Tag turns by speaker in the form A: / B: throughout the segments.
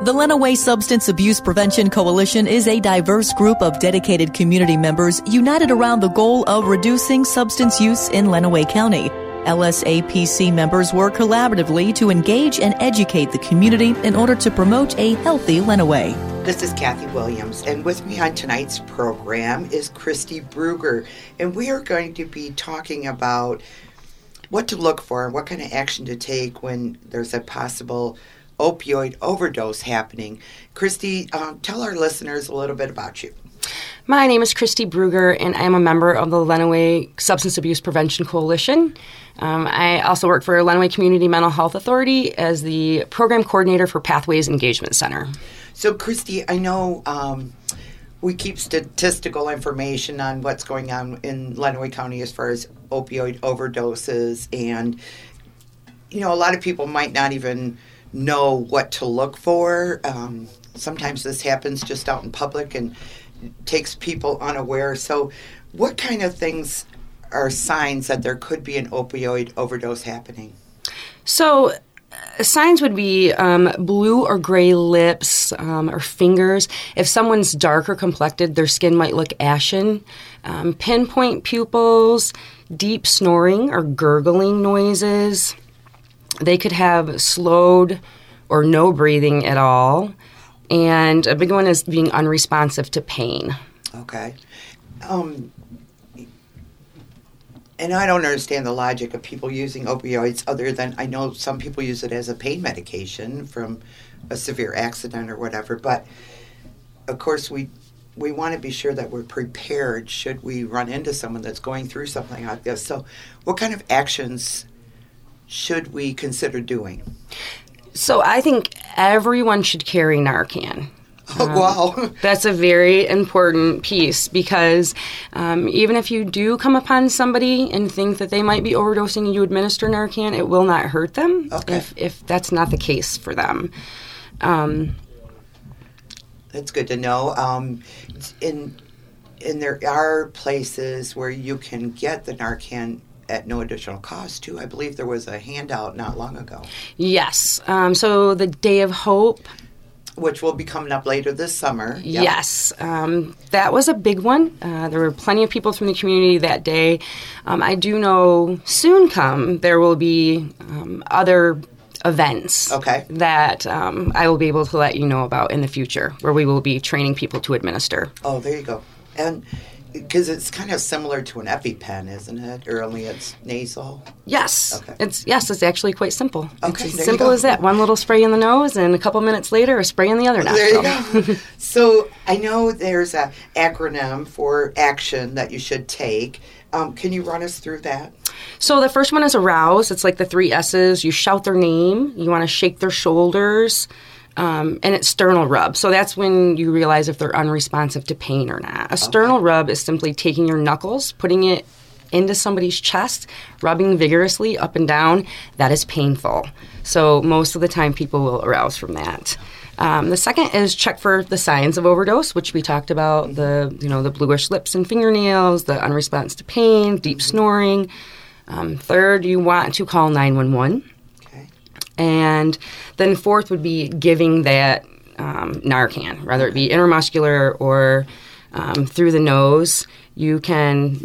A: The Lenawee Substance Abuse Prevention Coalition is a diverse group of dedicated community members united around the goal of reducing substance use in Lenawee County. LSAPC members work collaboratively to engage and educate the community in order to promote a healthy Lenawee.
B: This is Kathy Williams, and with me on tonight's program is Christy Bruger, and we are going to be talking about what to look for, what kind of action to take when there's a possible opioid overdose happening. Christy, tell our listeners a little bit about you.
C: My name is Christy Bruger, and I am a member of the Lenawee Substance Abuse Prevention Coalition. I also work for Lenawee Community Mental Health Authority as the program coordinator for Pathways Engagement Center.
B: So, Christy, I know we keep statistical information on what's going on in Lenawee County as far as opioid overdoses, and, you know, a lot of people might not even know what to look for. Sometimes this happens just out in public and takes people unaware. So what kind of things are signs that there could be an opioid overdose happening?
C: So signs would be blue or gray lips or fingers. If someone's darker complected, their skin might look ashen. Pinpoint pupils, deep snoring or gurgling noises. They could have slowed or no breathing at all. And a big one is being unresponsive to pain.
B: Okay. And I don't understand the logic of people using opioids other than I know some people use it as a pain medication from a severe accident or whatever. But, of course, we want to be sure that we're prepared should we run into someone that's going through something like this. So what kind of actions should we consider doing?
C: So I think everyone should carry Narcan.
B: Oh, wow.
C: That's a very important piece because even if you do come upon somebody and think that they might be overdosing and you administer Narcan, it will not hurt them if that's not the case for them.
B: That's good to know. And there are places where you can get the Narcan at no additional cost, too. I believe there was a handout not long ago.
C: Yes. So the Day of Hope,
B: which will be coming up later this summer. Yep.
C: Yes. That was a big one. There were plenty of people from the community that day. I do know soon there will be other events that I will be able to let you know about in the future where we will be training people to administer.
B: Oh, there you go. And because it's kind of similar to an EpiPen, isn't it? Or only it's nasal?
C: Yes.
B: Okay.
C: It's actually quite simple.
B: Okay,
C: it's as simple as that. One little spray in the nose, and a couple minutes later, a spray in the other nostril.
B: There you go. So I know there's an acronym for action that you should take. Can you run us through that?
C: So the first one is arouse. It's like the 3 S's. You shout their name. You want to shake their shoulders. And it's sternal rub. So that's when you realize if they're unresponsive to pain or not. A sternal rub is simply taking your knuckles, putting it into somebody's chest, rubbing vigorously up and down. That is painful. So most of the time people will arouse from that. The second is check for the signs of overdose, which we talked about, the bluish lips and fingernails, the unresponse to pain, deep snoring. Third, you want to call 911. And then fourth would be giving that Narcan, whether it be intramuscular or through the nose. You can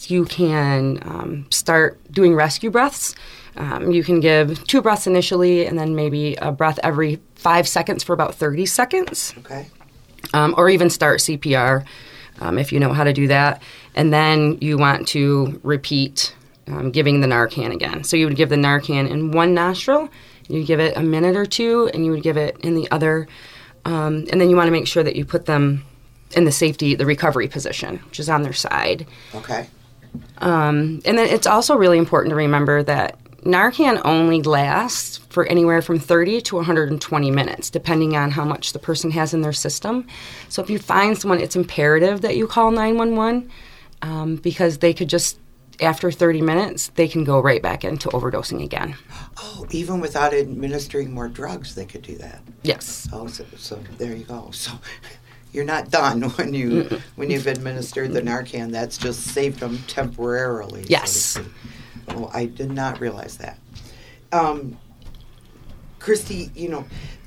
C: start doing rescue breaths. You can give 2 breaths initially and then maybe a breath every 5 seconds for about 30 seconds.
B: Okay.
C: Or even start CPR if you know how to do that. And then you want to repeat giving the Narcan again. So you would give the Narcan in one nostril. You give it a minute or 2, and you would give it in the other. And then you want to make sure that you put them in the recovery position, which is on their side.
B: Okay.
C: And then it's also really important to remember that Narcan only lasts for anywhere from 30 to 120 minutes, depending on how much the person has in their system. So if you find someone, it's imperative that you call 911 because they could just, after 30 minutes, they can go right back into overdosing again.
B: Oh, even without administering more drugs, they could do that?
C: Yes.
B: Oh, so there you go. So you're not done when you've administered the Narcan. That's just saved them temporarily.
C: Yes.
B: So to speak. Oh, I did not realize that. Christy,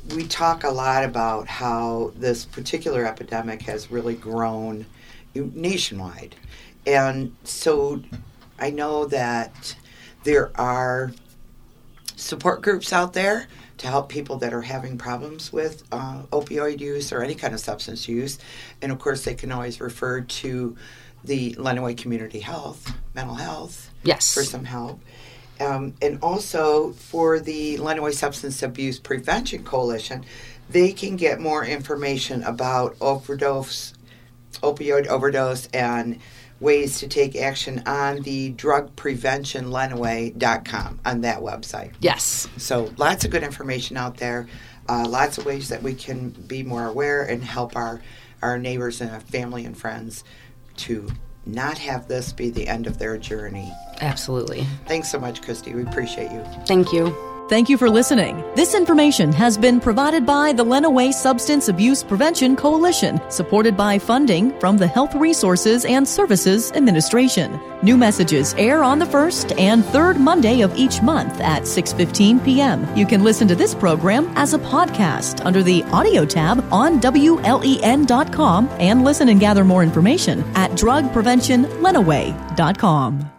B: we talk a lot about how this particular epidemic has really grown nationwide. And so I know that there are support groups out there to help people that are having problems with opioid use or any kind of substance use. And of course, they can always refer to the Lenawee Community Health, mental health,
C: Yes.
B: for some help. And also for the Lenawee Substance Abuse Prevention Coalition, they can get more information about opioid overdose, and ways to take action on the drugpreventionlenawee.com, on that website.
C: Yes.
B: So lots of good information out there, lots of ways that we can be more aware and help our neighbors and our family and friends to not have this be the end of their journey.
C: Absolutely.
B: Thanks so much, Christy. We appreciate you.
C: Thank you.
A: Thank you for listening. This information has been provided by the Lenawee Substance Abuse Prevention Coalition, supported by funding from the Health Resources and Services Administration. New messages air on the first and third Monday of each month at 6:15 p.m. You can listen to this program as a podcast under the audio tab on WLEN.com and listen and gather more information at drugpreventionlenawee.com.